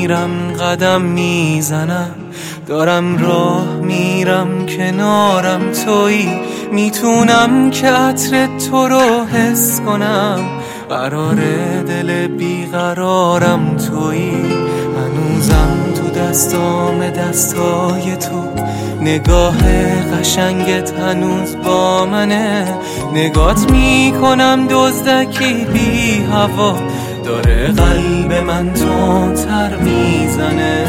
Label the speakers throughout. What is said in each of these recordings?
Speaker 1: میرم قدم میزنم، دارم راه میرم کنارم تویی، میتونم که عطر تو رو حس کنم، قرار دل بیقرارم تویی، هنوزم تو دستای تو، نگاه قشنگت هنوز با منه، نگات میکنم دزدکی بی هوا، داره قلب من تر میزنه،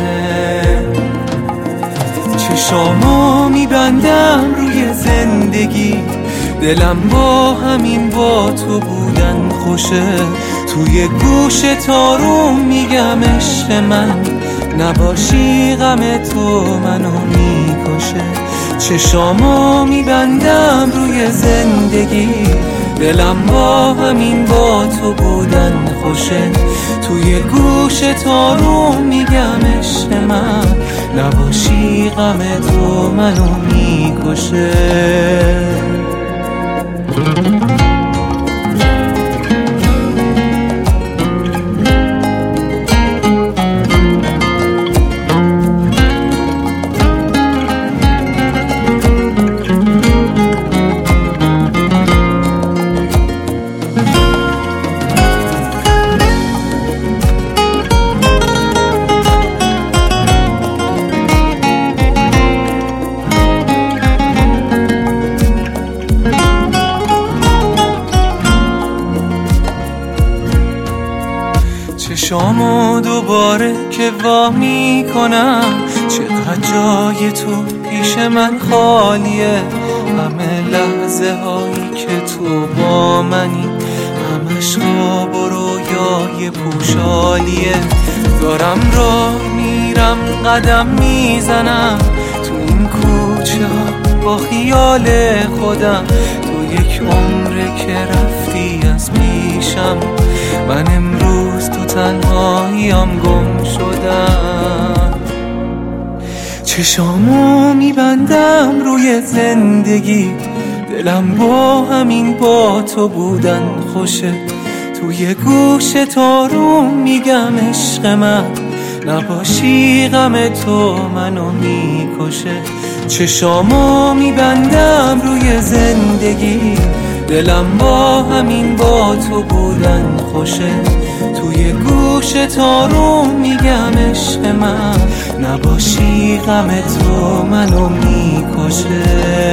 Speaker 1: چشامو میبندم روی زندگی، دلم با همین با تو بودن خوشه، توی گوش تارو میگم عشق من، نباشی غم تو منو میکشه، چشامو میبندم روی زندگی، دلم با همین با تو بودن خوشه، توی گوش تارو میگم عشق من، نباشی غم تو منو میکشه. چشامو دوباره که وا میکنم، چقدر جای تو پیش من خالیه، همه لحظه هایی که تو با منی، همش خواب و رویای پوشالیه، دارم راه میرم قدم میزنم، تو این کوچه ها با خیال خودم، تو یک عمره که رفتی از پیشم، من امروز تو تنهاییم گم شدم، چشامو میبندم روی زندگی، دلم با همین با تو بودن خوشه، توی گوش تارو میگم عشق من، نباشی غم تو منو میکشه، چشامو میبندم روی زندگی، دلم با همین با تو بودن خوشه، توی گوش تارو میگم عشق من، نباشی غم تو منو میکشه.